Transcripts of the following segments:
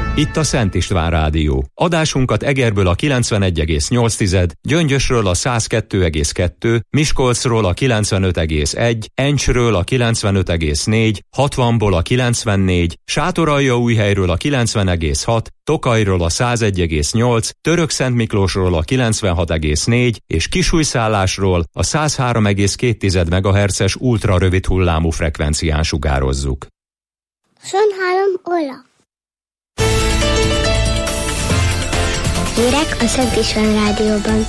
Itt a Szent István Rádió. Adásunkat Egerből a 91,8, Gyöngyösről a 102,2, Miskolcról a 95,1, Encsről a 95,4, 60-ból a 94, Sátoraljaújhelyről a 90,6, Tokajról a 101,8, Törökszentmiklósról a 96,4 és Kisújszállásról a 103,2 MHz-es ultrarövid hullámú frekvencián sugározzuk. Szönhálom Ola. Hírek a Szent István Rádióban.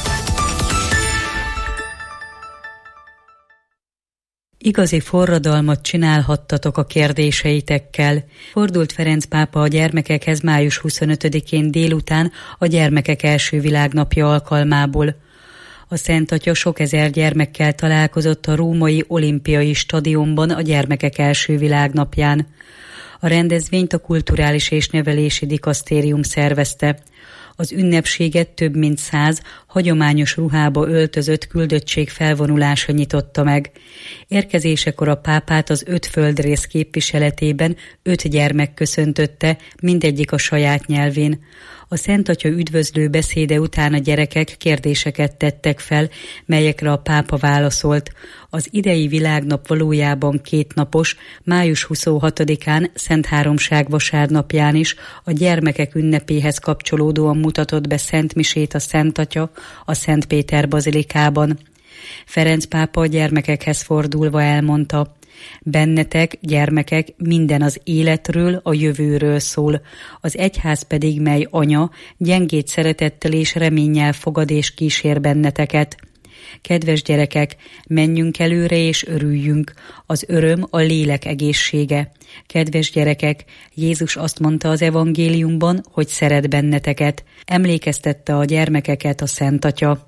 Igazi forradalmat csinálhattatok a kérdéseitekkel. Fordult Ferenc pápa a gyermekekhez május 25-én délután a Gyermekek első világnapja alkalmából. A Szent Atya sok ezer gyermekkel találkozott a római olimpiai stadionban a Gyermekek első világnapján. A rendezvényt a Kulturális és Nevelési Dikasztérium szervezte. Az ünnepséget több mint 100 hagyományos ruhába öltözött küldöttség felvonulása nyitotta meg. Érkezésekor a pápát az 5 földrész képviseletében 5 gyermek köszöntötte, mindegyik a saját nyelvén. A Szent Atya üdvözlő beszéde után a gyerekek kérdéseket tettek fel, melyekre a pápa válaszolt. Az idei világnap valójában 2 napos, május 26-án Szent Háromság vasárnapján is a gyermekek ünnepéhez kapcsolódóan mutatott be szentmisét a Szent Atya a Szent Péter bazilikában. Ferenc pápa a gyermekekhez fordulva elmondta: bennetek, gyermekek, minden az életről, a jövőről szól. Az egyház pedig, mely anya, gyengét szeretettel és reménnyel fogad és kísér benneteket. Kedves gyerekek, menjünk előre és örüljünk. Az öröm a lélek egészsége. Kedves gyerekek, Jézus azt mondta az evangéliumban, hogy szeret benneteket. Emlékeztette a gyermekeket a Szent Atya.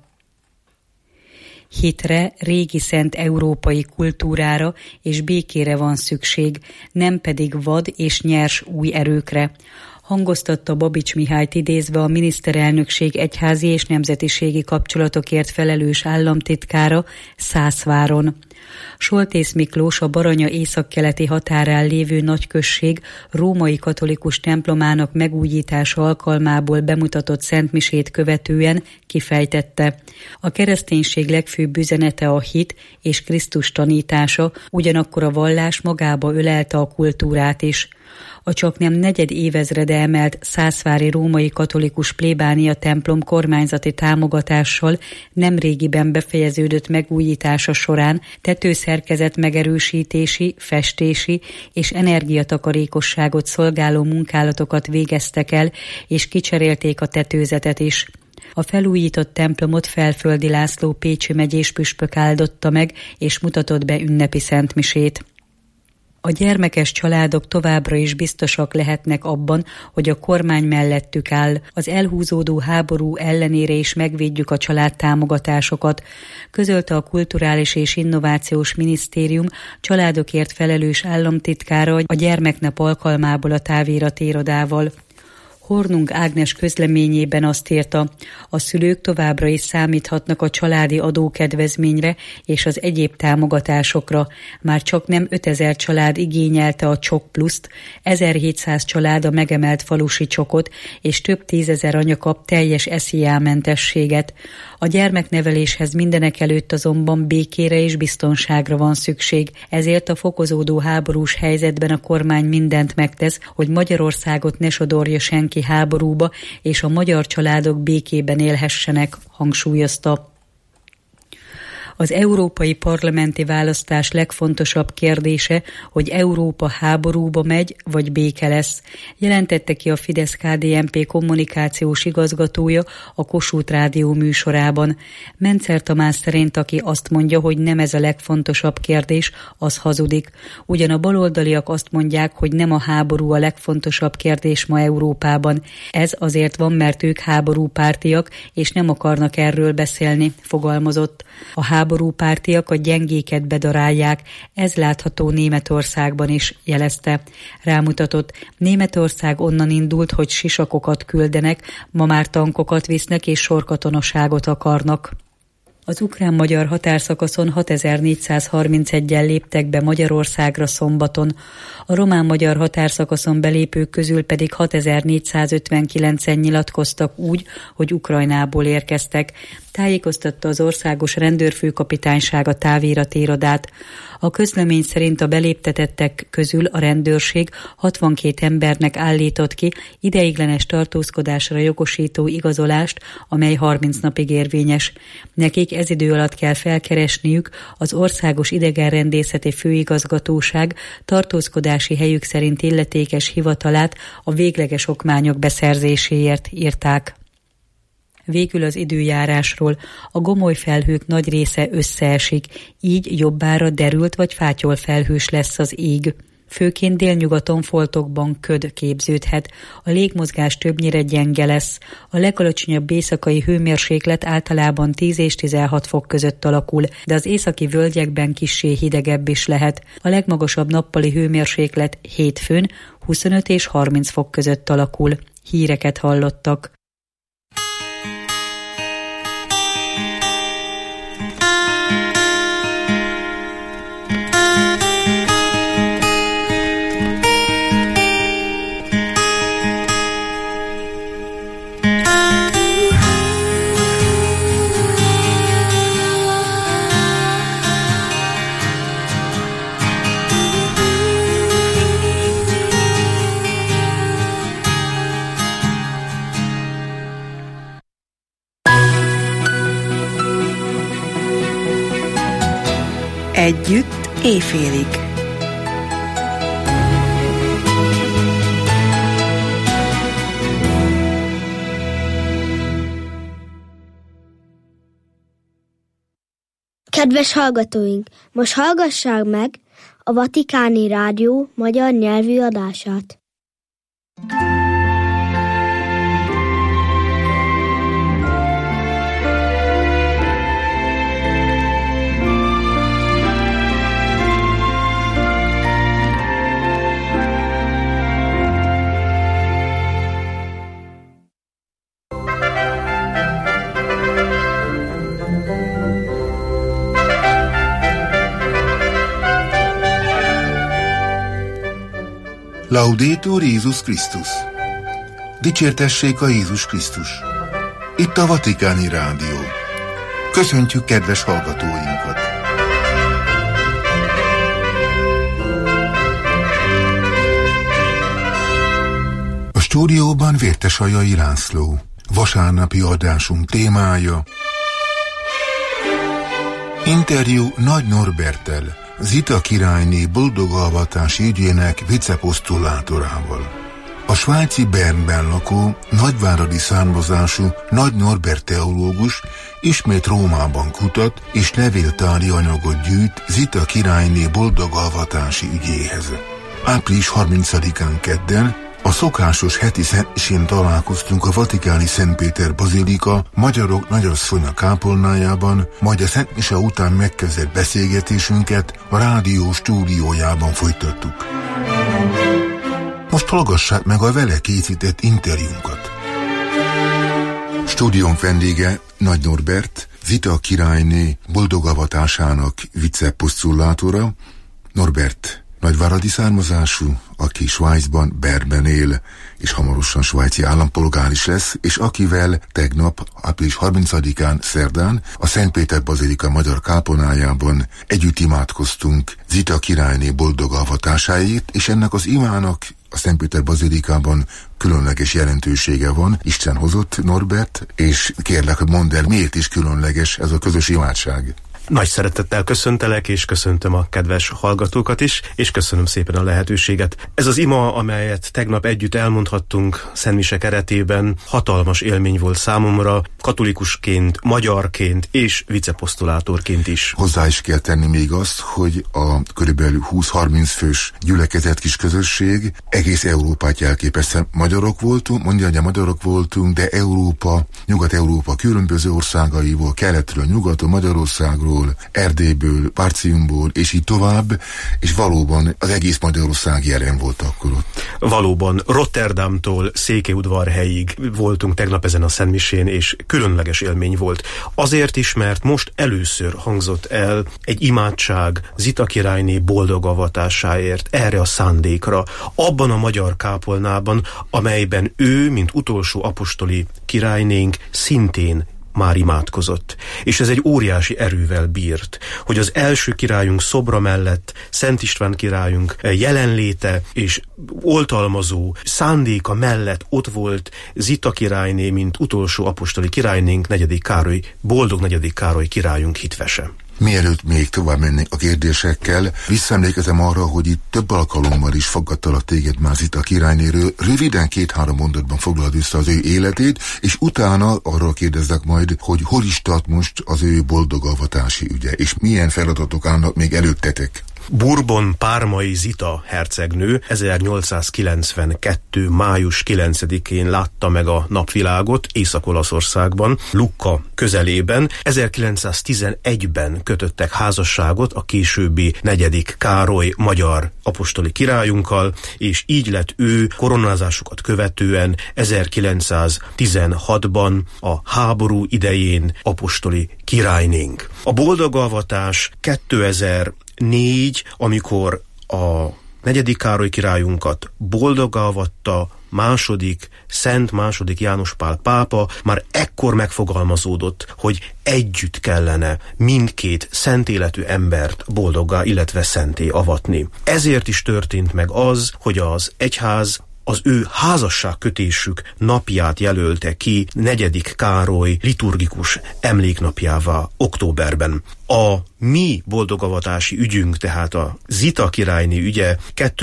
Hitre, régi szent európai kultúrára és békére van szükség, nem pedig vad és nyers új erőkre, hangoztatta Babics Mihályt idézve a miniszterelnökség egyházi és nemzetiségi kapcsolatokért felelős államtitkára Szászváron. Soltész Miklós, a Baranya északkeleti határán lévő nagyközség római katolikus templomának megújítása alkalmából bemutatott szentmisét követően kifejtette: a kereszténység legfőbb üzenete a hit és Krisztus tanítása, ugyanakkor a vallás magába ölelte a kultúrát is. A csaknem negyed évezrede emelt szászvári római katolikus plébánia templom kormányzati támogatással nemrégiben befejeződött megújítása során tetőszerkezet megerősítési, festési és energiatakarékosságot szolgáló munkálatokat végeztek el, és kicserélték a tetőzetet is. A felújított templomot Felföldi László pécsi megyés püspök áldotta meg, és mutatott be ünnepi szentmisét. A gyermekes családok továbbra is biztosak lehetnek abban, hogy a kormány mellettük áll. Az elhúzódó háború ellenére is megvédjük a családtámogatásokat, közölte a Kulturális és Innovációs Minisztérium családokért felelős államtitkára a gyermeknap alkalmából a táviratirodával. Hornung Ágnes közleményében azt írta: a szülők továbbra is számíthatnak a családi adókedvezményre és az egyéb támogatásokra. Már csak nem 5000 család igényelte a Csok Pluszt, 1700 család a megemelt falusi csokot, és több 10 000 anya kap teljes SZIA-mentességet. A gyermekneveléshez mindenekelőtt azonban békére és biztonságra van szükség, ezért a fokozódó háborús helyzetben a kormány mindent megtesz, hogy Magyarországot ne sodorja senki háborúba, és a magyar családok békében élhessenek, hangsúlyozta. Az európai parlamenti választás legfontosabb kérdése, hogy Európa háborúba megy, vagy béke lesz, jelentette ki a Fidesz-KDNP kommunikációs igazgatója a Kossuth Rádió műsorában. Mencer Tamás szerint, aki azt mondja, hogy nem ez a legfontosabb kérdés, az hazudik. Ugyan a baloldaliak azt mondják, hogy nem a háború a legfontosabb kérdés ma Európában. Ez azért van, mert ők háborúpártiak, és nem akarnak erről beszélni, fogalmazott. A háborúpártiak a gyengéket bedarálják, ez látható Németországban is, jelezte. Rámutatott: Németország onnan indult, hogy sisakokat küldenek, ma már tankokat visznek és sorkatonaságot akarnak. Az ukrán-magyar határszakaszon 6431-en léptek be Magyarországra szombaton, a román-magyar határszakaszon belépők közül pedig 6459-en nyilatkoztak úgy, hogy Ukrajnából érkeztek, tájékoztatta az Országos Rendőrfőkapitányság a táviratirodát. A közlemény szerint a beléptetettek közül a rendőrség 62 embernek állított ki ideiglenes tartózkodásra jogosító igazolást, amely 30 napig érvényes. Nekik ez idő alatt kell felkeresniük az Országos Idegenrendészeti Főigazgatóság tartózkodási helyük szerint illetékes hivatalát a végleges okmányok beszerzéséért, írták. Végül az időjárásról. A gomoly felhők nagy része összeesik, így jobbára derült vagy fátyol felhős lesz az ég. Főként délnyugaton foltokban köd képződhet, a légmozgás többnyire gyenge lesz, a legalacsonyabb éjszakai hőmérséklet általában 10 és 16 fok között alakul, de az északi völgyekben kissé hidegebb is lehet. A legmagasabb nappali hőmérséklet hétfőn 25 és 30 fok között alakul. Híreket hallottak. Együtt éjfélig. Kedves hallgatóink, most hallgassák meg a Vatikáni Rádió magyar nyelvű adását. Laudetur Jézus Krisztus! Dicsértessék a Jézus Krisztus! Itt a Vatikáni Rádió. Köszöntjük kedves hallgatóinkat! A stúdióban Vértesajai László. Vasárnapi adásunk témája: interjú Nagy Norberttel, Zita királyné boldogalvatási ügyének viceposztulátorával. A svájci Bernben lakó, nagyváradi származású Nagy Norbert teológus ismét Rómában kutat és levéltári anyagot gyűjt Zita királyné boldogalvatási ügyéhez. Április 30-án kedden a szokásos heti szentmisén találkoztunk a vatikáni Szentpéter bazilika magyarok nagyasszonya kápolnájában, majd a szentmise után megkezdett beszélgetésünket a rádió stúdiójában folytattuk. Most hallgassák meg a vele készített interjúnkat. Stúdión vendége Nagy Norbert, Zita királyné boldogavatásának viceposztulátora. Norbert nagyváradi származású, aki Svájcban, Bernben él, és hamarosan svájci állampolgár is lesz, és akivel tegnap, április 30-án szerdán a Szentpéter bazilika magyar kápolnájában együtt imádkoztunk Zita királyné boldogavatásáért, és ennek az imának a Szentpéter bazilikában különleges jelentősége van. Isten hozott, Norbert, és kérlek, hogy mondd el, miért is különleges ez a közös imádság. Nagy szeretettel köszöntelek, és köszöntöm a kedves hallgatókat is, és köszönöm szépen a lehetőséget. Ez az ima, amelyet tegnap együtt elmondhattunk szentmise keretében, hatalmas élmény volt számomra, katolikusként, magyarként és viceposztulátorként is. Hozzá is kell tenni még azt, hogy a körülbelül 20-30 fős gyülekezet kis közösség egész Európát jelképezte. Magyarok voltunk, mondja, hogy magyarok voltunk, de Európa, Nyugat-Európa különböző országaiból, keletről, nyugaton, Magyarországról, Budától, Erdélyből, Partiumból, és így tovább, és valóban az egész Magyarország jelen volt akkor ott. Valóban Rotterdamtól Székelyudvarhelyig voltunk tegnap ezen a szentmisén, és különleges élmény volt. Azért is, mert most először hangzott el egy imádság Zita királyné boldog avatásáért, erre a szándékra, abban a magyar kápolnában, amelyben ő, mint utolsó apostoli királynénk, szintén már imádkozott. És ez egy óriási erővel bírt, hogy az első királyunk szobra mellett Szent István királyunk jelenléte és oltalmazó szándéka mellett ott volt Zita királyné, mint utolsó apostoli királynénk, boldog 4. Károly királyunk hitvese. Mielőtt még tovább mennénk a kérdésekkel, visszaemlékezem arra, hogy itt több alkalommal is fogadtalak téged már Zita királynéről. Röviden 2-3 mondatban foglald össze az ő életét, és utána arról kérdezzek majd, hogy hol is tart most az ő boldogavatási ügye, és milyen feladatok állnak még előttetek. Bourbon-Parmai Zita hercegnő 1892. május 9-én látta meg a napvilágot Észak-Olaszországban, Lucca közelében. 1911-ben kötöttek házasságot a későbbi 4. Károly magyar apostoli királyunkkal, és így lett ő koronázásukat követően 1916-ban a háború idején apostoli királynénk. A boldogavatás 2004, amikor a 4. Károly királyunkat boldogavatta Szent második János Pál pápa, már ekkor megfogalmazódott, hogy együtt kellene mindkét szent életű embert boldoggá, illetve szenté avatni. Ezért is történt meg az, hogy az egyház az ő házasságkötésük napját jelölte ki 4. Károly liturgikus emléknapjává októberben. A mi boldogavatási ügyünk, tehát a Zita királyné ügye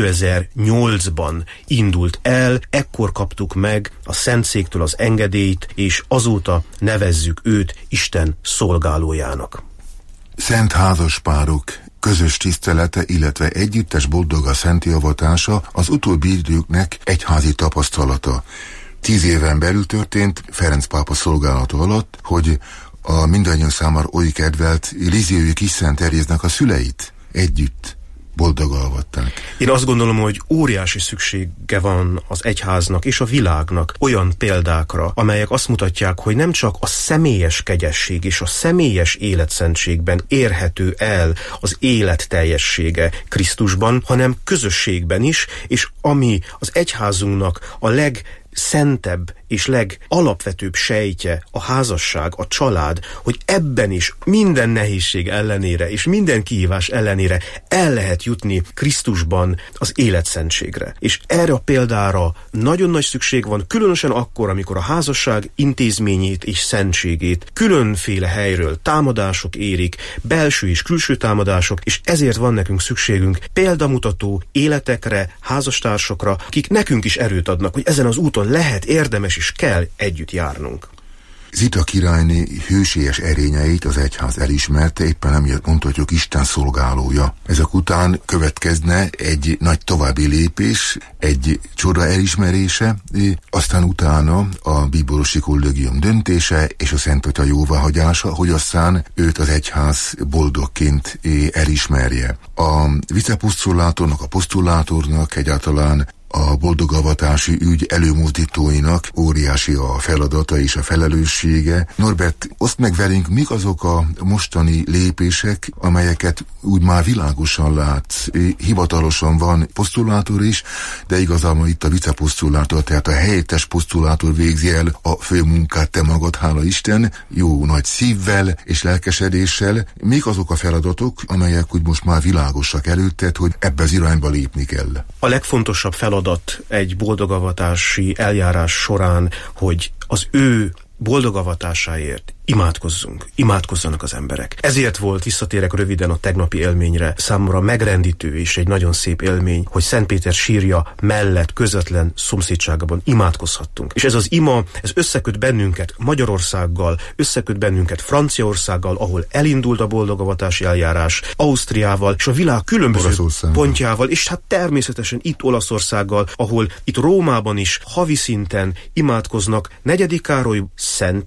2008-ban indult el, ekkor kaptuk meg a Szentszéktől az engedélyt, és azóta nevezzük őt Isten szolgálójának. Szent házaspárok közös tisztelete, illetve együttes boldoga szenti avatása az utóbbi időknek egyházi tapasztalata. 10 éven belül történt Ferenc pápa szolgálata alatt, hogy a mindannyian számára oly kedvelt Lizziói Kisszent Teréznek a szüleit együtt boldogalvatták. Én azt gondolom, hogy óriási szüksége van az egyháznak és a világnak olyan példákra, amelyek azt mutatják, hogy nem csak a személyes kegyesség és a személyes életszentségben érhető el az élet teljessége Krisztusban, hanem közösségben is, és ami az egyházunknak a legszentebb és legalapvetőbb sejtje, a házasság, a család, hogy ebben is minden nehézség ellenére és minden kihívás ellenére el lehet jutni Krisztusban az életszentségre. És erre a példára nagyon nagy szükség van, különösen akkor, amikor a házasság intézményét és szentségét különféle helyről támadások érik, belső és külső támadások, és ezért van nekünk szükségünk példamutató életekre, házastársakra, akik nekünk is erőt adnak, hogy ezen az úton lehet, érdemes és kell együtt járnunk. Zita királyné hősies erényeit az egyház elismerte, éppen emiatt mondhatjuk Isten szolgálója. Ezek után következne egy nagy további lépés, egy csoda elismerése, aztán utána a bíborosi kollégium döntése és a Szent Atya jóváhagyása, hogy aztán őt az egyház boldogként elismerje. A viceposztulátornak, a posztulátornak egyáltalán a boldogavatási ügy előmozdítóinak óriási a feladata és a felelőssége. Norbert, oszd meg velünk, mik azok a mostani lépések, amelyeket úgy már világosan látsz. Hivatalosan van posztulátor is, de igazából itt a viceposztulátor, tehát a helyettes posztulátor végzi el a fő munkát, te magad, hála Isten, jó nagy szívvel és lelkesedéssel. Mik azok a feladatok, amelyek úgy most már világosak előtted, hogy ebbe az irányba lépni kell? A legfontosabb feladat egy boldogavatási eljárás során, hogy az ő boldogavatásáért imádkozzanak az emberek. Ezért volt, visszatérek röviden a tegnapi élményre, számomra megrendítő és egy nagyon szép élmény, hogy Szent Péter sírja mellett közvetlen szomszédságában imádkozhattunk. És ez az ima, ez összeköt bennünket Magyarországgal, összeköt bennünket Franciaországgal, ahol elindult a boldogavatási eljárás, Ausztriával, és a világ különböző pontjával, és hát természetesen itt Olaszországgal, ahol itt Rómában is havi szinten imádkoznak 4. Károly szenté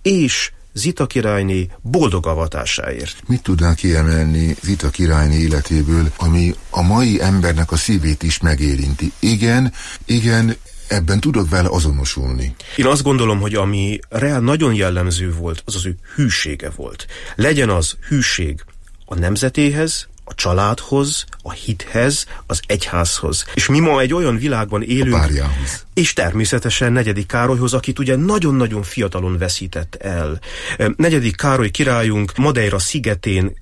és Zita királyné boldog avatásáért. Mit tudnál kiemelni Zita királyné életéből, ami a mai embernek a szívét is megérinti? Igen, ebben tudok vele azonosulni. Én azt gondolom, hogy ami reál nagyon jellemző volt, az az ő hűsége volt. Legyen az hűség a nemzetéhez, a családhoz, a hithez, az egyházhoz. És mi ma egy olyan világban élünk, a párjához. És természetesen 4. Károlyhoz, akit ugye nagyon-nagyon fiatalon veszített el. 4. Károly királyunk Madeira szigetén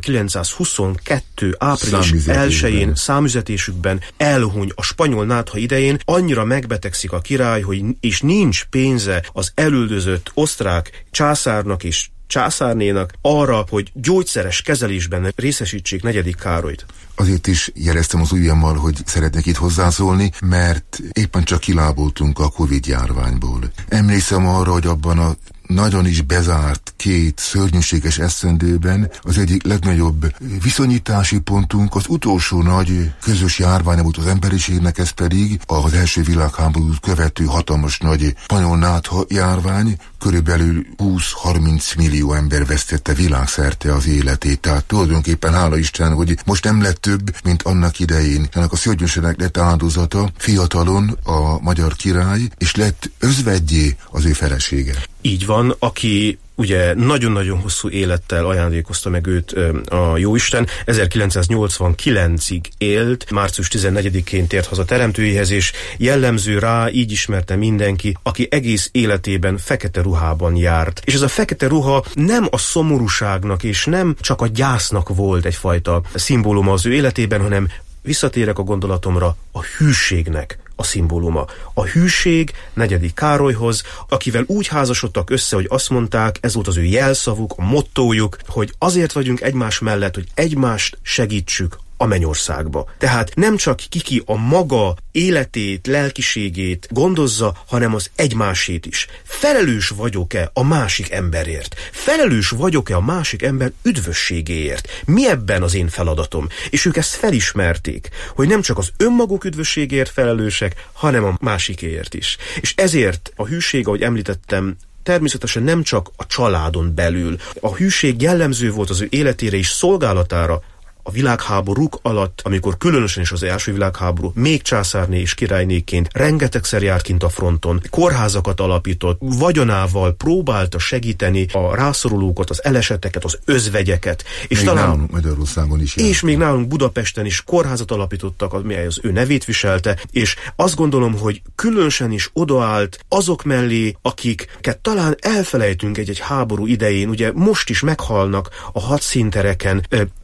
1922. április 1-én számüzetésükben elhuny a spanyol nátha idején, annyira megbetegszik a király, hogy és nincs pénze az elüldözött osztrák császárnak és császárnénak arra, hogy gyógyszeres kezelésben részesítsék 4. Károlyt. Azért is jeleztem az ujjammal, hogy szeretnék itt hozzászólni, mert éppen csak kiláboltunk a Covid-járványból. Emlékszem arra, hogy abban a nagyon is bezárt 2 szörnyűséges esztendőben az egyik legnagyobb viszonyítási pontunk az utolsó nagy közös járvány volt az emberiségnek, ez pedig az első világháborút követő hatalmas nagy spanyol nátha járvány. Körülbelül 20-30 millió ember vesztette világszerte az életét. Tehát tulajdonképpen hála Isten, hogy most nem lett több, mint annak idején. Ennek a szörnyűségnek lett áldozata fiatalon a magyar király, és lett özvegyé az ő felesége. Így van, aki ugye nagyon-nagyon hosszú élettel ajándékozta meg őt a Jóisten. 1989-ig élt, március 14-én tért haza teremtőjéhez, és jellemző rá, így ismerte mindenki, aki egész életében fekete ruhában járt. És ez a fekete ruha nem a szomorúságnak és nem csak a gyásznak volt egyfajta szimbóluma az ő életében, hanem visszatérek a gondolatomra, a hűségnek a szimbóluma. A hűség 4. Károlyhoz, akivel úgy házasodtak össze, hogy azt mondták, ez volt az ő jelszavuk, a mottójuk, hogy azért vagyunk egymás mellett, hogy egymást segítsük a mennyországba. Tehát nem csak ki a maga életét, lelkiségét gondozza, hanem az egymásét is. Felelős vagyok-e a másik emberért? Felelős vagyok-e a másik ember üdvösségéért? Mi ebben az én feladatom? És ők ezt felismerték, hogy nem csak az önmaguk üdvösségért felelősek, hanem a másikéért is. És ezért a hűség, ahogy említettem, természetesen nem csak a családon belül. A hűség jellemző volt az ő életére és szolgálatára, a világháborúk alatt, amikor különösen is az első világháború, még császárné és királynéként rengetegszer járt kint a fronton, kórházakat alapított, vagyonával próbálta segíteni a rászorulókat, az elesetteket, az özvegyeket. És még talán nálunk Magyarországon is járt. És még nálunk Budapesten is kórházat alapítottak, amely az ő nevét viselte, és azt gondolom, hogy különösen is odaállt azok mellé, akiket talán elfelejtünk egy háború idején, ugye most is meghalnak a hadszíntereken,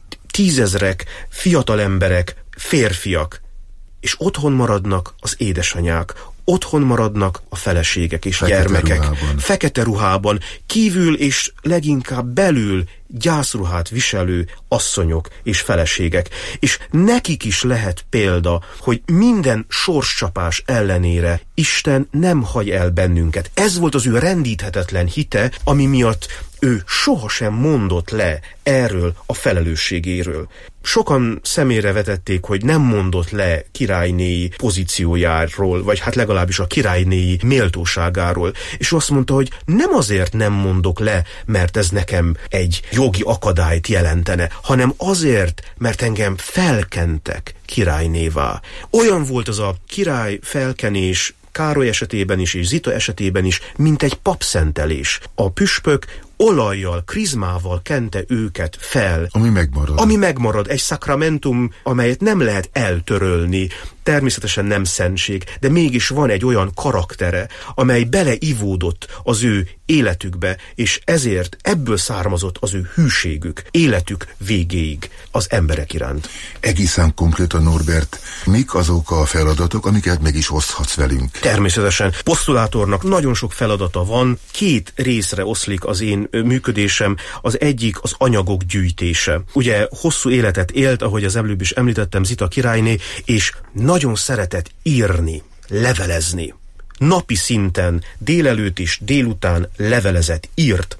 10 000 fiatal emberek, férfiak, és otthon maradnak az édesanyák, otthon maradnak a feleségek és gyermekek. Fekete ruhában, kívül és leginkább belül gyászruhát viselő asszonyok és feleségek. És nekik is lehet példa, hogy minden sorscsapás ellenére Isten nem hagy el bennünket. Ez volt az ő rendíthetetlen hite, ami miatt ő sohasem mondott le erről a felelősségéről. Sokan szemére vetették, hogy nem mondott le királynéi pozíciójáról, vagy hát legalábbis a királynéi méltóságáról. És azt mondta, hogy nem azért nem mondok le, mert ez nekem egy jogi akadályt jelentene, hanem azért, mert engem felkentek királynévá. Olyan volt az a király felkenés Károly esetében is és Zita esetében is, mint egy papszentelés. A püspök olajjal, krizmával kente őket fel. Ami megmarad. Egy szakramentum, amelyet nem lehet eltörölni. Természetesen nem szentség, de mégis van egy olyan karaktere, amely beleivódott az ő életükbe, és ezért ebből származott az ő hűségük, életük végéig az emberek iránt. Egészen konkrétan, Norbert, mik azok a feladatok, amiket meg is oszthatsz velünk? Természetesen. Posztulátornak nagyon sok feladata van, 2 részre oszlik az én működésem. Az egyik az anyagok gyűjtése. Ugye hosszú életet élt, ahogy az előbb is említettem, Zita királyné, és nagyon szeretett írni, levelezni. Napi szinten, délelőtt és délután levelezett, írt.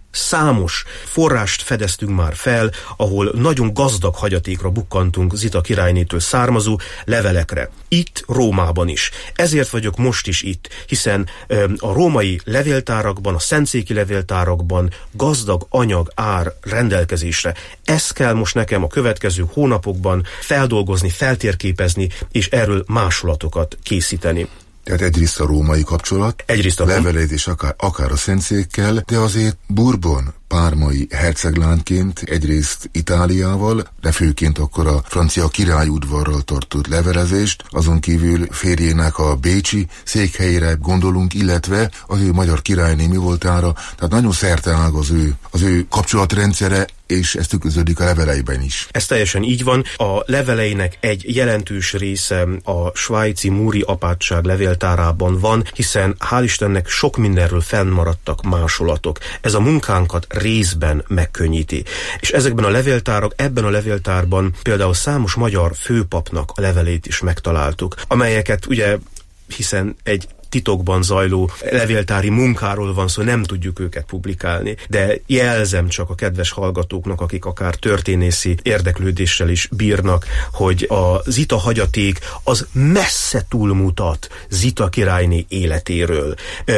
Számos forrást fedeztünk már fel, ahol nagyon gazdag hagyatékra bukkantunk Zita királynétől származó levelekre. Itt Rómában is. Ezért vagyok most is itt, hiszen a római levéltárakban, a szentszéki levéltárakban gazdag anyag áll rendelkezésre. Ezt kell most nekem a következő hónapokban feldolgozni, feltérképezni, és erről másolatokat készíteni. Tehát egyrészt a római kapcsolat, egyrészt a levelezés akár a szentszékkel, de azért Bourbon pármai herceglánként egyrészt Itáliával, de főként akkor a francia királyudvarral tartott levelezést, azon kívül férjének a bécsi székhelyére gondolunk, illetve az ő magyar királyné mi voltára, tehát nagyon szerteág az ő kapcsolatrendszere, és ez tükröződik a leveleiben is. Ez teljesen így van. A leveleinek egy jelentős része a svájci Muri apátság levéltárában van, hiszen hál' Istennek sok mindenről fennmaradtak másolatok. Ez a munkánkat részben megkönnyíti. És ezekben a levéltárak, ebben a levéltárban például számos magyar főpapnak a levelét is megtaláltuk, amelyeket ugye, hiszen egy titokban zajló levéltári munkáról van szó, nem tudjuk őket publikálni, de jelzem csak a kedves hallgatóknak, akik akár történészi érdeklődéssel is bírnak, hogy a Zita hagyaték az messze túlmutat Zita királyné életéről.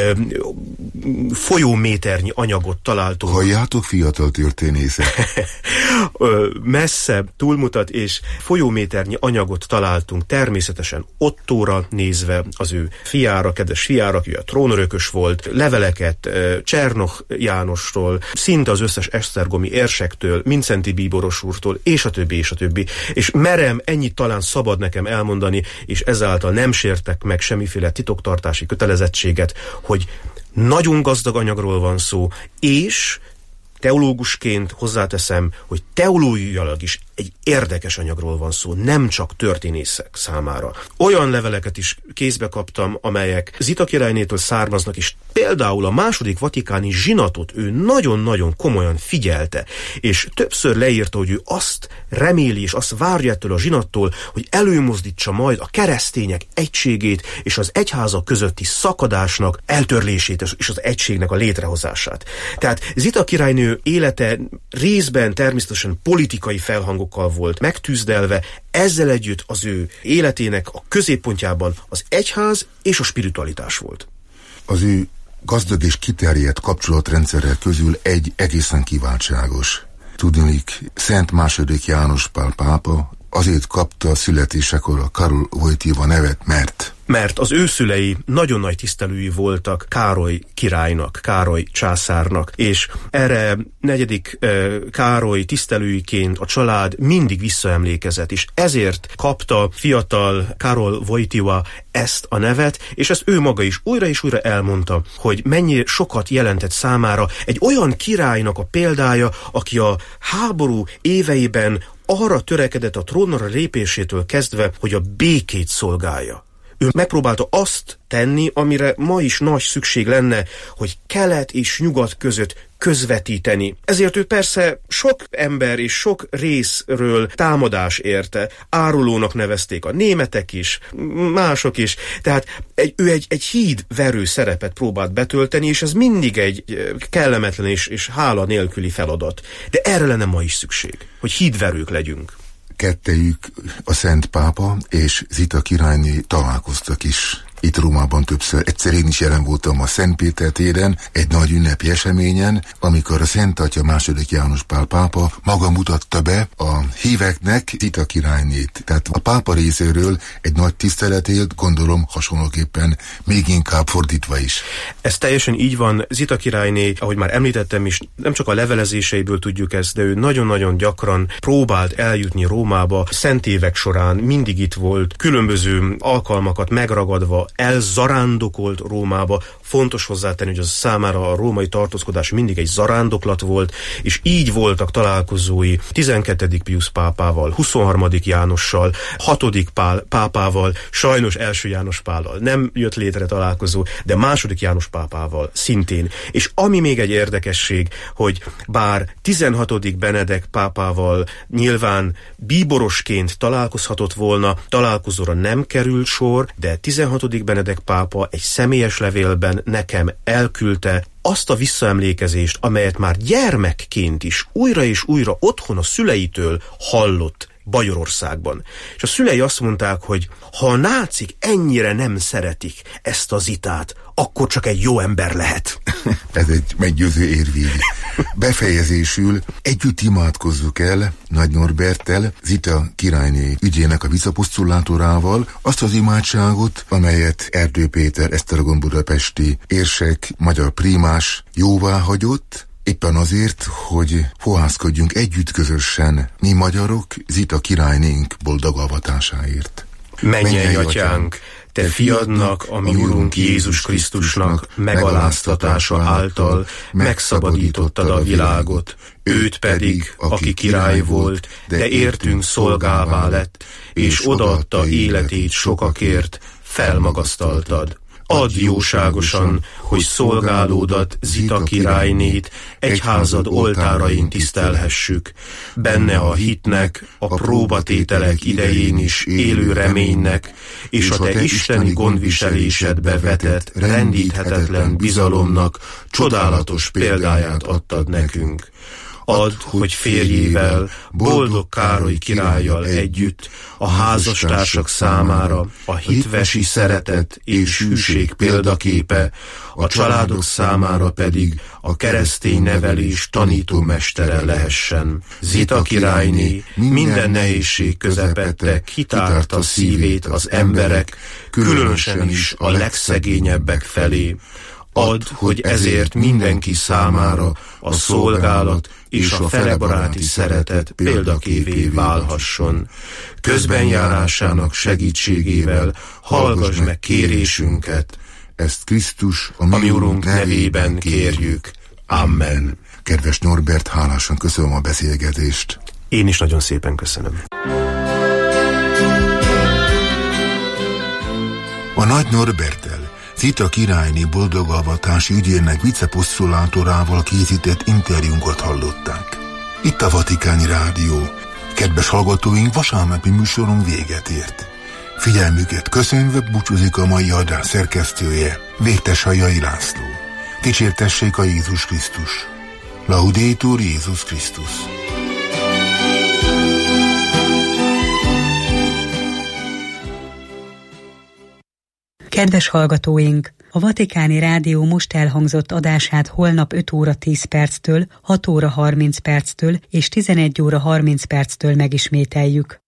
Folyóméternyi anyagot találtunk. Halljátok, fiatal történészek? Messze túlmutat, és folyóméternyi anyagot találtunk természetesen Ottóra nézve, az ő fiára, kedves fiára, aki a trónörökös volt, leveleket Csernoch Jánosról, szinte az összes esztergomi érsektől, Mindszenty bíboros úrtól, és a többi, és a többi. És merem, ennyit talán szabad nekem elmondani, és ezáltal nem sértek meg semmiféle titoktartási kötelezettséget, hogy nagyon gazdag anyagról van szó, és teológusként hozzáteszem, hogy teológiailag is egy érdekes anyagról van szó, nem csak történészek számára. Olyan leveleket is kézbe kaptam, amelyek Zita királynétől származnak, és például a második vatikáni zsinatot ő nagyon-nagyon komolyan figyelte, és többször leírta, hogy ő azt reméli, és azt várja ettől a zsinattól, hogy előmozdítsa majd a keresztények egységét, és az egyházak közötti szakadásnak eltörlését, és az egységnek a létrehozását. Tehát Zita királynő élete részben természetesen politikai felhangokkal volt megtűzdelve, ezzel együtt az ő életének a középpontjában az egyház és a spiritualitás volt. Az ő gazdag és kiterjedt kapcsolatrendszerrel közül egy egészen kiváltságos. Tudniillik, Szent II. János Pál pápa azért kapta a születésekor a Karol Wojtyła nevet, mert az ő szülei nagyon nagy tisztelői voltak Károly királynak, Károly császárnak, és erre negyedik Károly tisztelőiként a család mindig visszaemlékezett, és ezért kapta fiatal Karol Wojtyła ezt a nevet, és ezt ő maga is újra és újra elmondta, hogy mennyi sokat jelentett számára egy olyan királynak a példája, aki a háború éveiben arra törekedett a trónra lépésétől kezdve, hogy a békét szolgálja. Ő megpróbálta azt tenni, amire ma is nagy szükség lenne, hogy kelet és nyugat között közvetíteni. Ezért ő persze sok ember és sok részről támadás érte. Árulónak nevezték a németek is, mások is. Tehát ő egy hídverő szerepet próbált betölteni, és ez mindig egy kellemetlen és hála nélküli feladat. De erre lenne ma is szükség, hogy hídverők legyünk. Kettejük, a Szent Pápa és Zita királyné találkoztak is itt Rómában többször. Egyszer én is jelen voltam a Szent Péter téren, egy nagy ünnepi eseményen, amikor a Szent Atya II. János Pál pápa maga mutatta be a híveknek Zita királynét. Tehát a pápa részéről egy nagy tisztelet élt, gondolom hasonlóképpen még inkább fordítva is. Ez teljesen így van. Zita királyné, ahogy már említettem is, nem csak a levelezéseiből tudjuk ezt, de ő nagyon-nagyon gyakran próbált eljutni Rómába. Szent évek során mindig itt volt, különböző alkalmakat megragadva, elzarándokolt Rómába. Fontos hozzátenni, hogy az számára a római tartózkodás mindig egy zarándoklat volt, és így voltak találkozói 12. Piusz pápával, 23. Jánossal, 6. pápával, sajnos első János Pállal nem jött létre találkozó, de 2. János pápával szintén. És ami még egy érdekesség, hogy bár 16. Benedek pápával nyilván bíborosként találkozhatott volna, találkozóra nem került sor, de 16. Benedek pápa egy személyes levélben nekem elküldte azt a visszaemlékezést, amelyet már gyermekként is újra és újra otthon a szüleitől hallott Bajorországban. És a szülei azt mondták, hogy ha a nácik ennyire nem szeretik ezt a Zitát, akkor csak egy jó ember lehet. Ez egy meggyőző érvény. Befejezésül együtt imádkozzuk el Nagy Norberttel, Zita királyné ügyének a visszapusztulátorával azt az imádságot, amelyet Erdő Péter Esztergom budapesti érsek, magyar prímás jóvá hagyott, éppen azért, hogy fohászkodjunk együtt közösen, mi magyarok, Zita királynénk boldog avatásáért. Mennyei atyánk, te fiadnak, a mi Urunk Jézus Krisztusnak megaláztatása által megszabadítottad a világot, őt pedig, aki király volt, de értünk szolgává lett, és odaadta életét sokakért, felmagasztaltad. Add jóságosan, hogy szolgálódat, Zita királynét, egyházad oltárain tisztelhessük. Benne a hitnek, a próbatételek idején is élő reménynek, és a te isteni gondviselésedbe vetett, rendíthetetlen bizalomnak csodálatos példáját adtad nekünk. Add, hogy férjével, boldog Károly királlyal együtt a házastársak számára a hitvesi szeretet és hűség példaképe, a családok számára pedig a keresztény nevelés tanítómestere lehessen. Zita királyné minden nehézség közepette kitárta szívét az emberek, különösen is a legszegényebbek felé. Add, hogy ezért mindenki számára a szolgálat és a felebaráti szeretet példakévé válhasson. Közbenjárásának segítségével hallgass meg kérésünket. Ezt Krisztus, a mi Urunk nevében kérjük. Amen. Kedves Norbert, hálásan köszönöm a beszélgetést. Én is nagyon szépen köszönöm. A Nagy Norberttel, Zita királyné boldogavatási ügyének viceposztulátorával készített interjúnkat hallották. Itt a Vatikáni Rádió. Kedves hallgatóink, vasárnapi műsoron véget ért. Figyelmüket köszönve búcsúzik a mai adás szerkesztője, Vértesajai László. Dicsértessék a Jézus Krisztus. Laudetur Jézus Krisztus. Kedves hallgatóink! A Vatikáni Rádió most elhangzott adását holnap 5 óra 10 perctől, 6 óra 30 perctől és 11 óra 30 perctől megismételjük.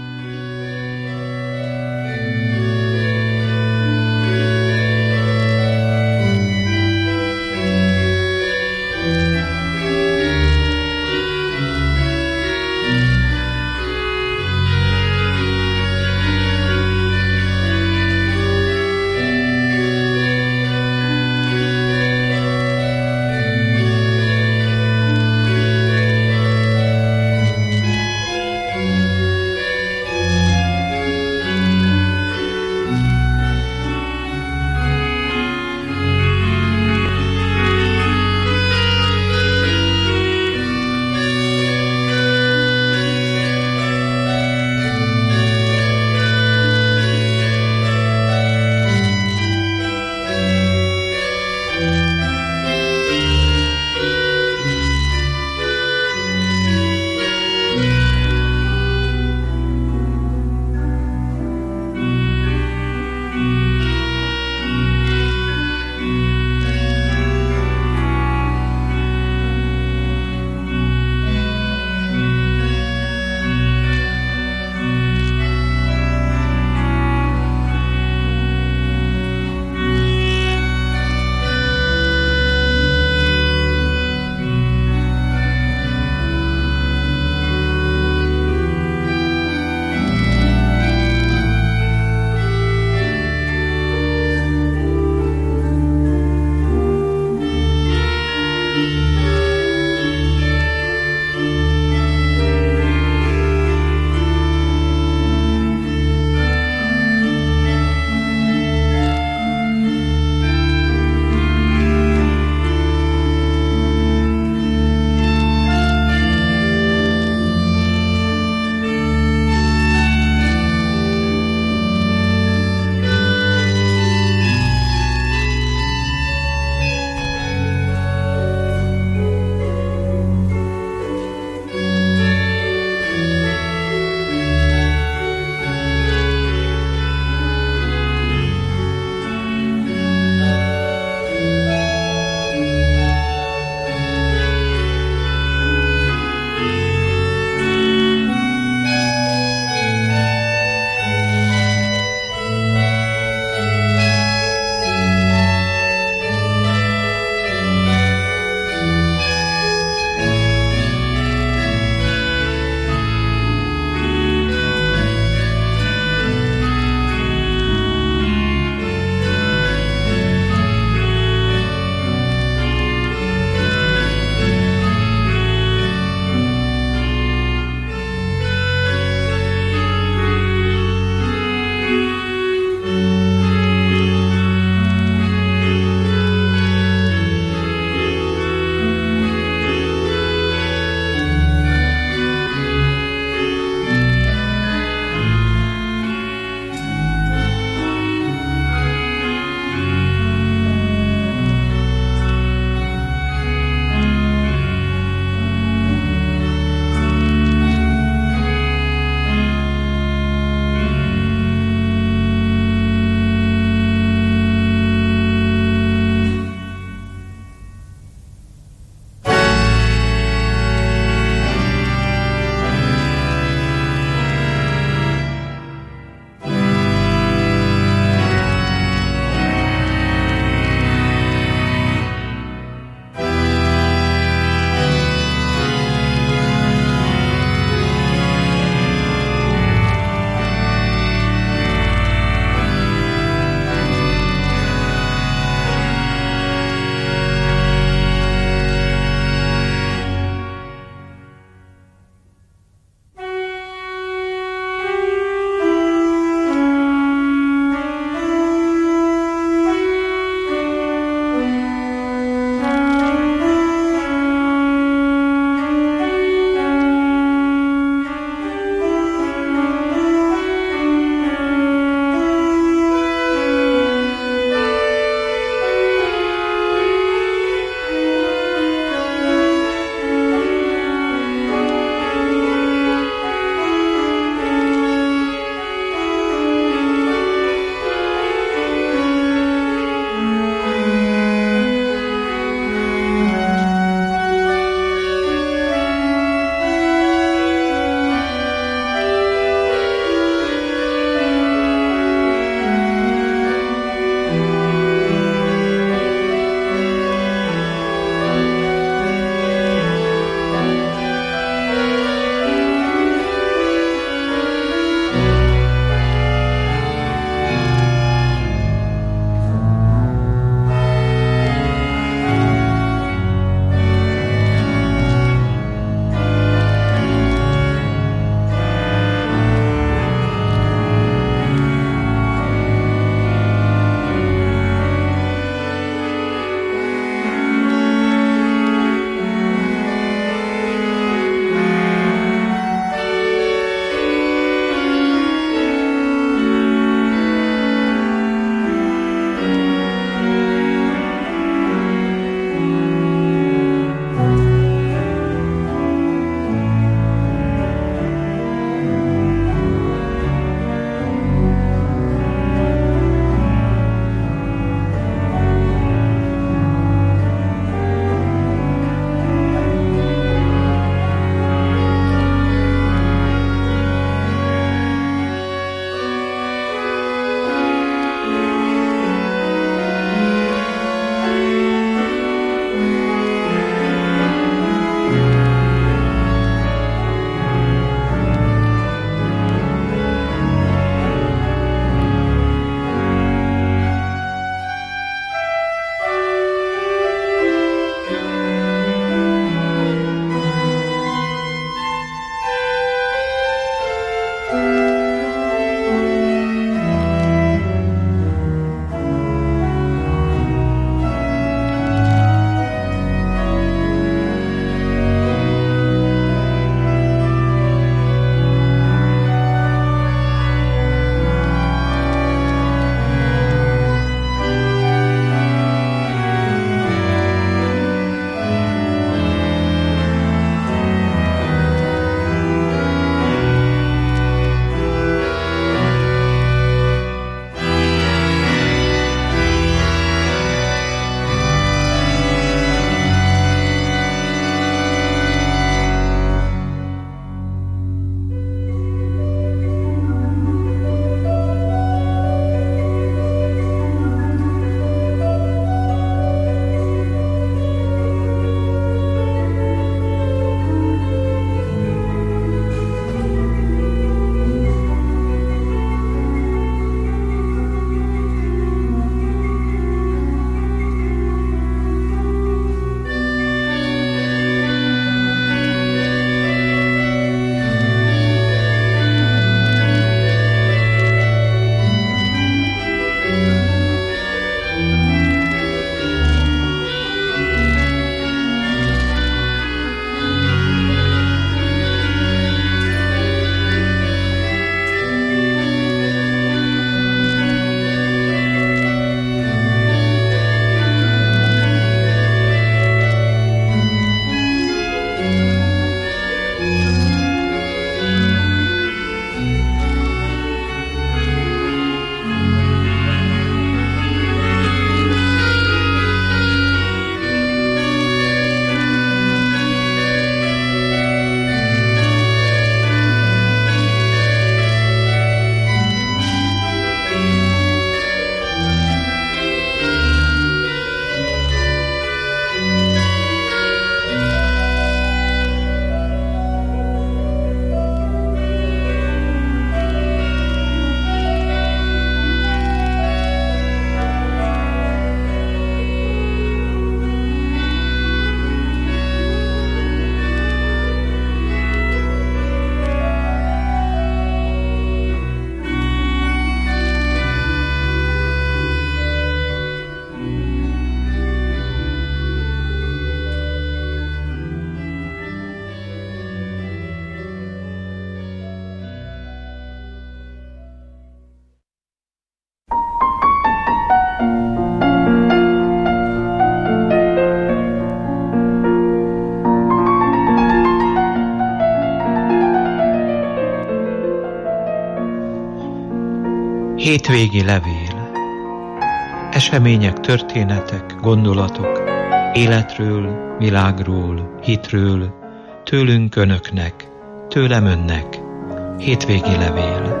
Hétvégi levél. Események, történetek, gondolatok, életről, világról, hitről, tőlünk önöknek, tőlem önnek. Hétvégi levél.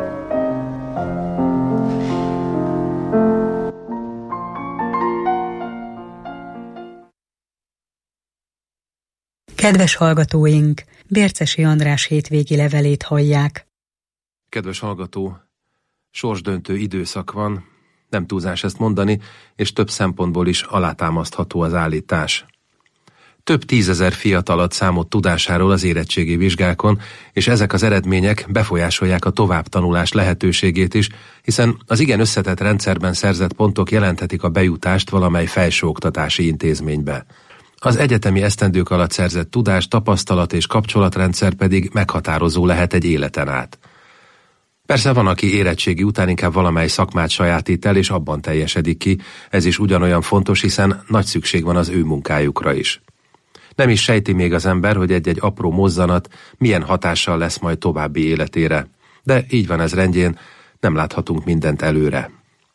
Kedves hallgatóink, Bércesi András hétvégi levelét hallják. Kedves hallgató, sorsdöntő időszak van, nem túlzás ezt mondani, és több szempontból is alátámasztható az állítás. Több tízezer fiatal ad számot tudásáról az érettségi vizsgákon, és ezek az eredmények befolyásolják a továbbtanulás lehetőségét is, hiszen az igen összetett rendszerben szerzett pontok jelenthetik a bejutást valamely felsőoktatási intézménybe. Az egyetemi esztendők alatt szerzett tudás, tapasztalat és kapcsolatrendszer pedig meghatározó lehet egy életen át. Persze van, aki érettségi után inkább valamely szakmát sajátít el, és abban teljesedik ki, ez is ugyanolyan fontos, hiszen nagy szükség van az ő munkájukra is. Nem is sejti még az ember, hogy egy-egy apró mozzanat milyen hatással lesz majd további életére. De így van ez rendjén, nem láthatunk mindent előre.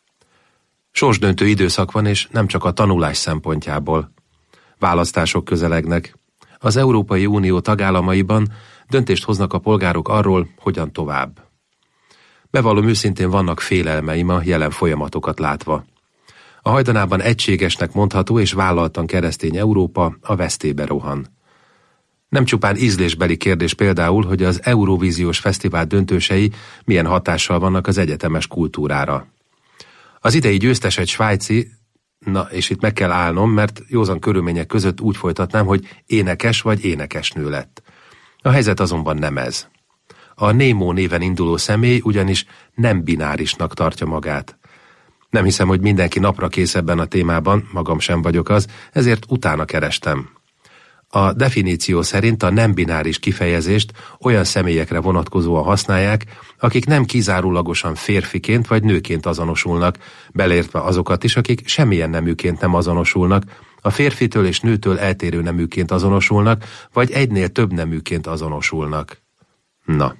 Sorsdöntő időszak van, és nem csak a tanulás szempontjából. Választások közelegnek. Az Európai Unió tagállamaiban döntést hoznak a polgárok arról, hogyan tovább. Bevallom őszintén, vannak félelmeim a jelen folyamatokat látva. A hajdanában egységesnek mondható és vállaltan keresztény Európa a vesztébe rohan. Nem csupán ízlésbeli kérdés például, hogy az Eurovíziós Fesztivál döntősei milyen hatással vannak az egyetemes kultúrára. Az idei győztes egy svájci, na és itt meg kell állnom, mert józan körülmények között úgy folytatnám, hogy énekes vagy énekesnő lett. A helyzet azonban nem ez. A Nemo néven induló személy ugyanis nem binárisnak tartja magát. Nem hiszem, hogy mindenki napra kész ebben a témában, magam sem vagyok az, ezért utána kerestem. A definíció szerint a nem bináris kifejezést olyan személyekre vonatkozóan használják, akik nem kizárólagosan férfiként vagy nőként azonosulnak, beleértve azokat is, akik semmilyen neműként nem azonosulnak, a férfitől és nőtől eltérő neműként azonosulnak, vagy egynél több neműként azonosulnak. Na,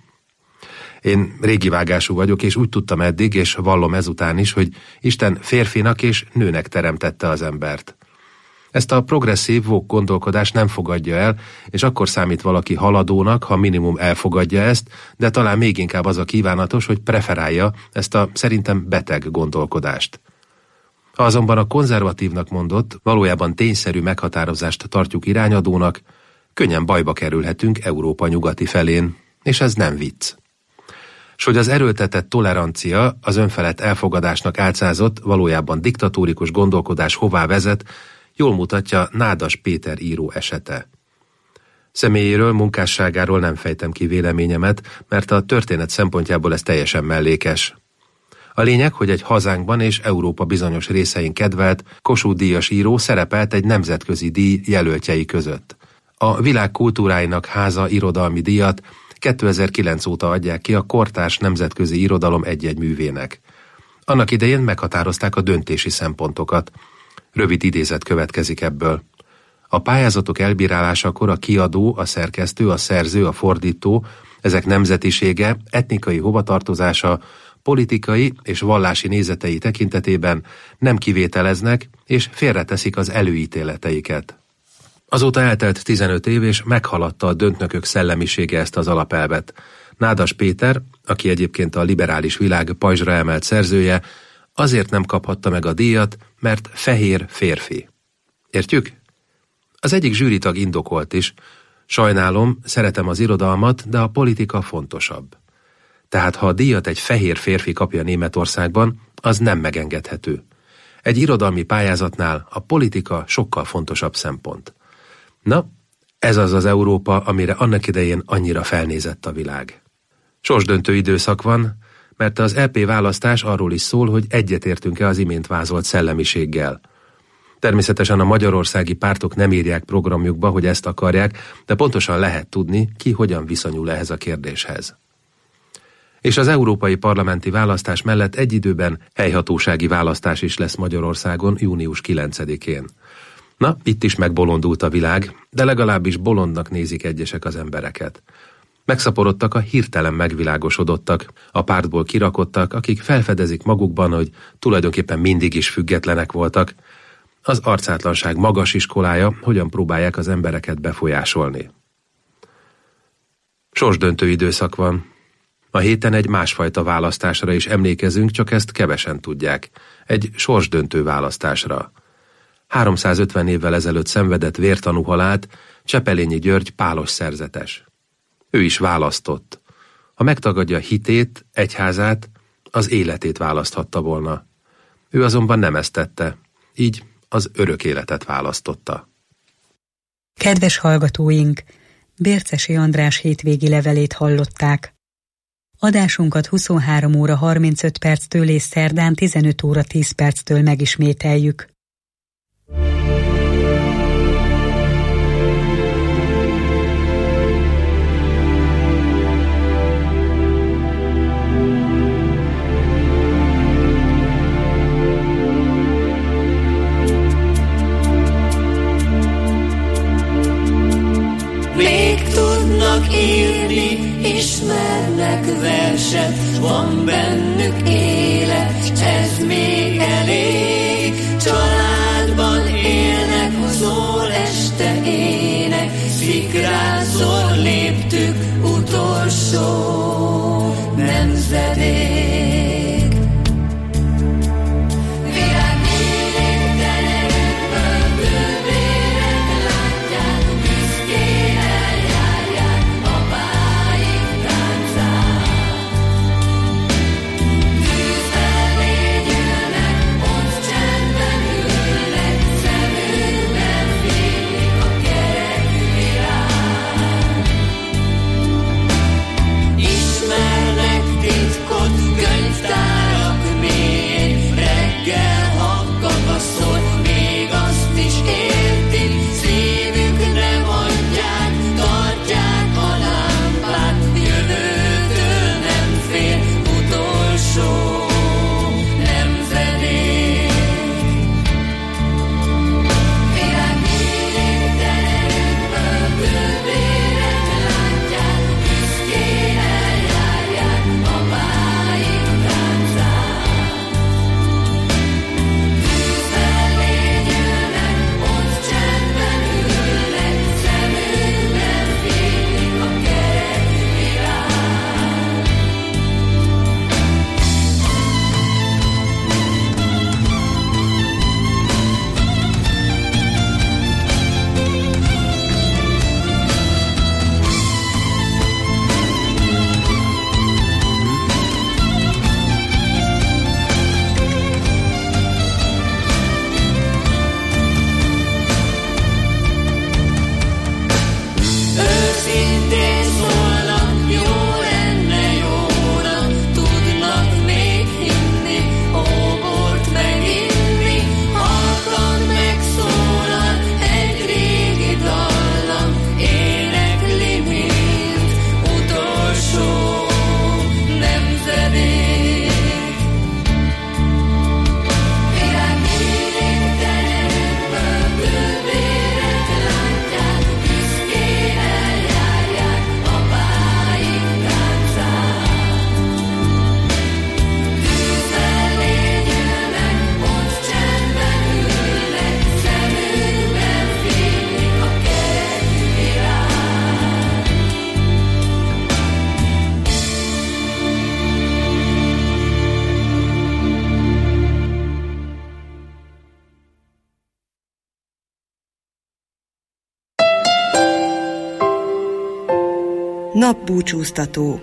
én régi vágású vagyok, és úgy tudtam eddig, és vallom ezután is, hogy Isten férfinak és nőnek teremtette az embert. Ezt a progresszív woke gondolkodás nem fogadja el, és akkor számít valaki haladónak, ha minimum elfogadja ezt, de talán még inkább az a kívánatos, hogy preferálja ezt a szerintem beteg gondolkodást. Ha azonban a konzervatívnak mondott, valójában tényszerű meghatározást tartjuk irányadónak, könnyen bajba kerülhetünk Európa nyugati felén, és ez nem vicc. S hogy az erőltetett tolerancia, az önfelett elfogadásnak álcázott, valójában diktatórikus gondolkodás hová vezet, jól mutatja Nádas Péter író esete. Személyéről, munkásságáról nem fejtem ki véleményemet, mert a történet szempontjából ez teljesen mellékes. A lényeg, hogy egy hazánkban és Európa bizonyos részein kedvelt, Kossuth-díjas író szerepelt egy nemzetközi díj jelöltjei között. A Világ kultúráinak háza irodalmi díjat 2009 óta adják ki a kortárs nemzetközi irodalom egy-egy művének. Annak idején meghatározták a döntési szempontokat. Rövid idézet következik ebből. A pályázatok elbírálásakor a kiadó, a szerkesztő, a szerző, a fordító, ezek nemzetisége, etnikai hovatartozása, politikai és vallási nézetei tekintetében nem kivételeznek és félreteszik az előítéleteiket. Azóta eltelt 15 év, és meghaladta a döntnökök szellemisége ezt az alapelvet. Nádas Péter, aki egyébként a liberális világ pajzsra emelt szerzője, azért nem kaphatta meg a díjat, mert fehér férfi. Értjük? Az egyik zsűritag indokolt is. Sajnálom, szeretem az irodalmat, de a politika fontosabb. Tehát ha a díjat egy fehér férfi kapja Németországban, az nem megengedhető. Egy irodalmi pályázatnál a politika sokkal fontosabb szempont. Na, ez az az Európa, amire annak idején annyira felnézett a világ. Sorsdöntő időszak van, mert az EP választás arról is szól, hogy egyetértünk-e az imént vázolt szellemiséggel. Természetesen a magyarországi pártok nem írják programjukba, hogy ezt akarják, de pontosan lehet tudni, ki hogyan viszonyul ehhez a kérdéshez. És az európai parlamenti választás mellett egy időben helyhatósági választás is lesz Magyarországon június 9-én. Na, itt is megbolondult a világ, de legalábbis bolondnak nézik egyesek az embereket. Megszaporodtak a hirtelen megvilágosodottak, a pártból kirakottak, akik felfedezik magukban, hogy tulajdonképpen mindig is függetlenek voltak. Az arcátlanság magas iskolája, hogyan próbálják az embereket befolyásolni. Sorsdöntő időszak van. A héten egy másfajta választásra is emlékezünk, csak ezt kevesen tudják. Egy sorsdöntő választásra. 350 évvel ezelőtt szenvedett vértanú halált Csepelényi György pálos szerzetes. Ő is választott. Ha megtagadja hitét, egyházát, az életét választhatta volna. Ő azonban nem ezt tette, így az örök életet választotta. Kedves hallgatóink, Bércesi András hétvégi levelét hallották. Adásunkat 23 óra 35 perctől és szerdán 15 óra 10 perctől megismételjük. Még tudnak írni, ismernek verset, van bennük élet, ez még elég. Családban élnek, szól este ének, szikrázol léptük utolsó nemzedék. Napbúcsúztató.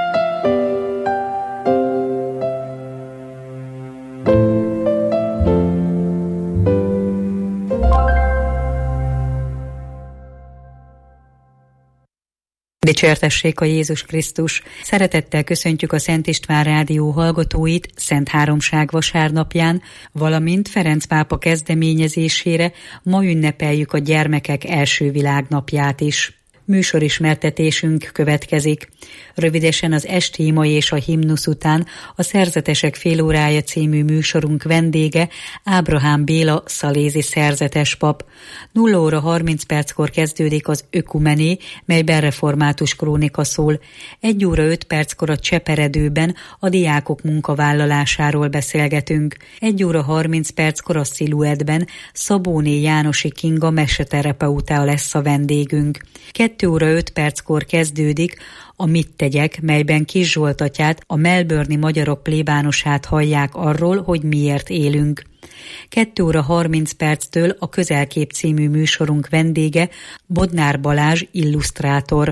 Dicsértessék a Jézus Krisztus! Szeretettel köszöntjük a Szent István Rádió hallgatóit Szent Háromság vasárnapján, valamint Ferenc pápa kezdeményezésére ma ünnepeljük a gyermekek első világnapját is. Műsorismertetésünk következik. Rövidesen az esti ima és a himnusz után a Szerzetesek félórája című műsorunk vendége Ábrahám Béla szalézi szerzetes pap. 0 óra 30 perckor kezdődik az Ökumené, melyben református krónika szól. 1 óra 5 perckor a Cseperedőben a diákok munkavállalásáról beszélgetünk. 1 óra 30 perckor a Sziluettben Szabóné Jánosi Kinga meseterapeuta lesz a vendégünk. 2 óra 5 perckor kezdődik a Mit tegyek, melyben Kis Zsolt atyát, a melbourne-i magyarok plébánosát hallják arról, hogy miért élünk. 2 óra 30 perctől a Közelkép című műsorunk vendége Bodnár Balázs illusztrátor.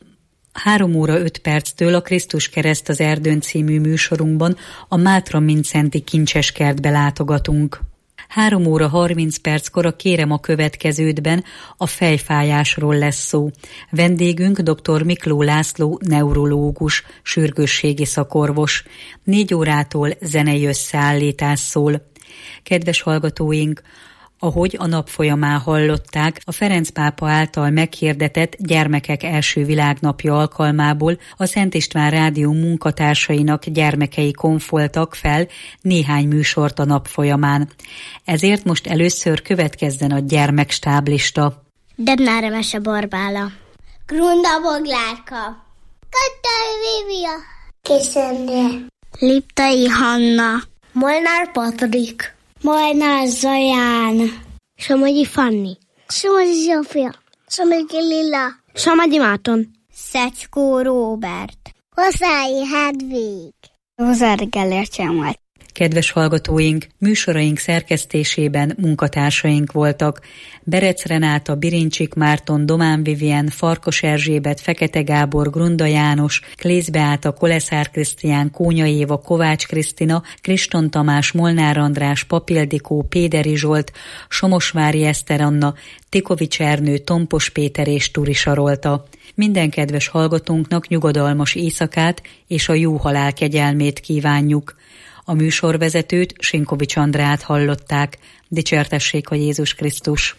3 óra 5 perctől a Krisztus kereszt az erdőn című műsorunkban a Mátra-Mindszenty kincseskertbe látogatunk. 3 óra 30 perckor a Kérem a következődben a fejfájásról lesz szó. Vendégünk dr. Mikló László, neurológus, sürgősségi szakorvos. 4 órától zenei összeállítás szól. Kedves hallgatóink, ahogy a nap folyamán hallották, a Ferenc pápa által meghirdetett Gyermekek első világnapja alkalmából a Szent István Rádió munkatársainak gyermekei konfoltak fel néhány műsort a nap folyamán. Ezért most először következzen a gyermekstáblista. Debnára Mese Barbála, Grunda Boglárka, Kattai Vivia, Kiszendje, Liptai Hanna, Molnár Patrik, Molnár Zaján, Somogyi Fanni, Somogyi Zsófia, Somogyi Lilla, Somogyi Máton, Szecskó Róbert, Hosszái Hedvig, Hozár Gellért Csemolt. Kedves hallgatóink, műsoraink szerkesztésében munkatársaink voltak. Berec Renáta, Birincsik Márton, Domán Vivien, Farkas Erzsébet, Fekete Gábor, Grunda János, Klész Beáta, Koleszár Krisztián, Kónya Éva, Kovács Krisztina, Kriston Tamás, Molnár András, Papildikó, Péderi Zsolt, Somosvári Eszter Anna, Tikovics Ernő, Tompos Péter és Turi Sarolta. Minden kedves hallgatónknak nyugodalmas éjszakát és a jó halál kegyelmét kívánjuk. A műsorvezetőt, Sinkovics Andrát hallották. Dicsértessék a Jézus Krisztus!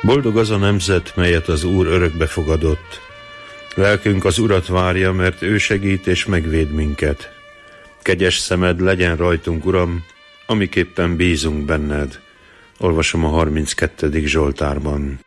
Boldog az a nemzet, melyet az Úr örökbe fogadott. Lelkünk az Urat várja, mert ő segít és megvéd minket. Kegyes szemed legyen rajtunk, Uram, amiképpen bízunk benned. Olvasom a 32. Zsoltárban.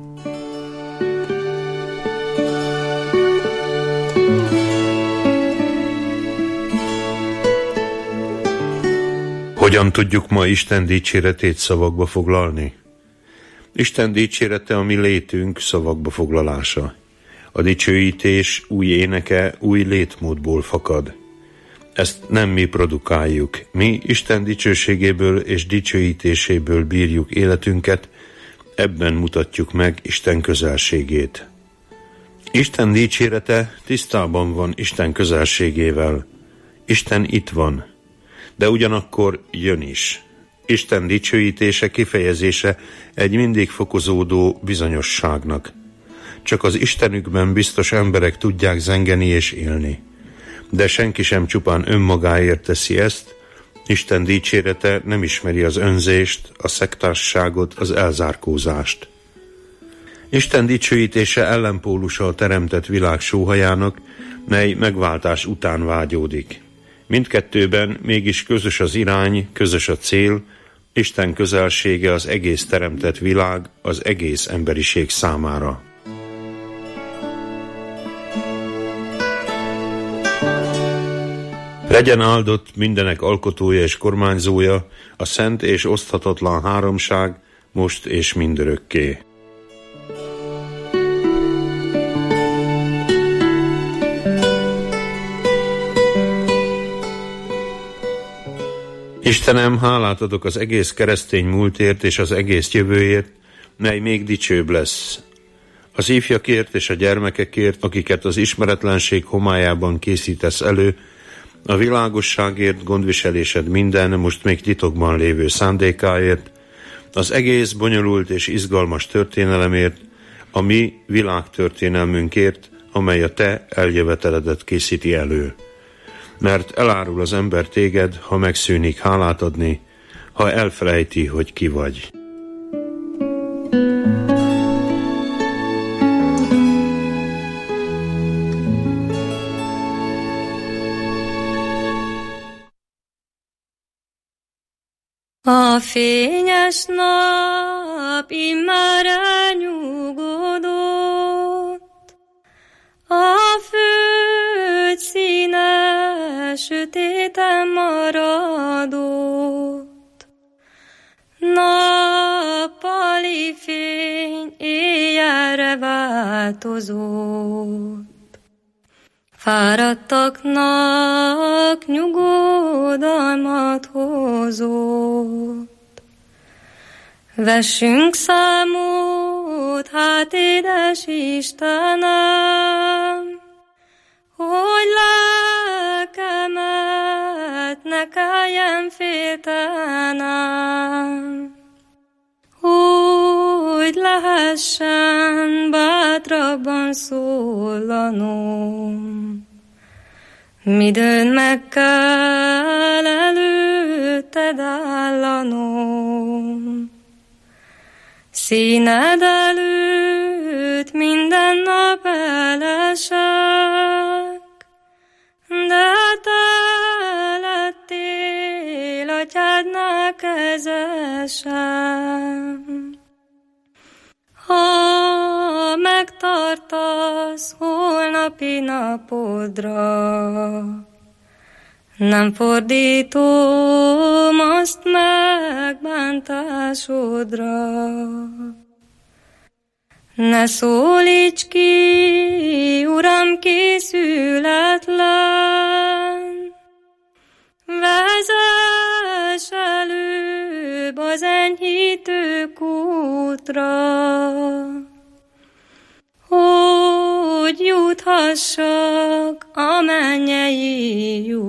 Hogyan tudjuk ma Isten dicséretét szavakba foglalni? Isten dicsérete a mi létünk szavakba foglalása. A dicsőítés új éneke új létmódból fakad. Ezt nem mi produkáljuk. Mi Isten dicsőségéből és dicsőítéséből bírjuk életünket, ebben mutatjuk meg Isten közelségét. Isten dicsérete tisztában van Isten közelségével. Isten itt van, de ugyanakkor jön is. Isten dicsőítése kifejezése egy mindig fokozódó bizonyosságnak. Csak az Istenükben biztos emberek tudják zengeni és élni. De senki sem csupán önmagáért teszi ezt, Isten dicsérete nem ismeri az önzést, a szektárságot, az elzárkózást. Isten dicsőítése ellenpólusa a teremtett világ sóhajának, mely megváltás után vágyódik. Mindkettőben mégis közös az irány, közös a cél, Isten közelsége az egész teremtett világ, az egész emberiség számára. Legyen áldott mindenek alkotója és kormányzója, a szent és oszthatatlan háromság, most és mindörökké. Istenem, hálát adok az egész keresztény múltért és az egész jövőért, mely még dicsőbb lesz. Az ifjakért és a gyermekekért, akiket az ismeretlenség homályában készítesz elő, a világosságért, gondviselésed minden, most még titokban lévő szándékáért, az egész bonyolult és izgalmas történelemért, a mi világtörténelmünkért, amely a te eljöveteledet készíti elő. Mert elárul az ember téged, ha megszűnik hálát adni, ha elfelejti, hogy ki vagy. A fényes nap immár elnyugodott, a föld színe sötéten maradott. Nappali fény éjjelre változott, fáradtaknak nyugodalmat hozott. Vessünk számot, hát édes Istenem, hogy lelkemet ne kelljen féltenem, hogy lehessen bátrabban szólanom. Midőn meg kell előtted állanom, színed előtt minden nap elesek, de te lettél atyádnál kezesem. Ha megtartasz holnapi napodra, nem fordítom azt megbántásodra. Ne szólíts ki, Uram, készületlen, vezess előbb az enyhítő kútra, hogy juthassak a mennyei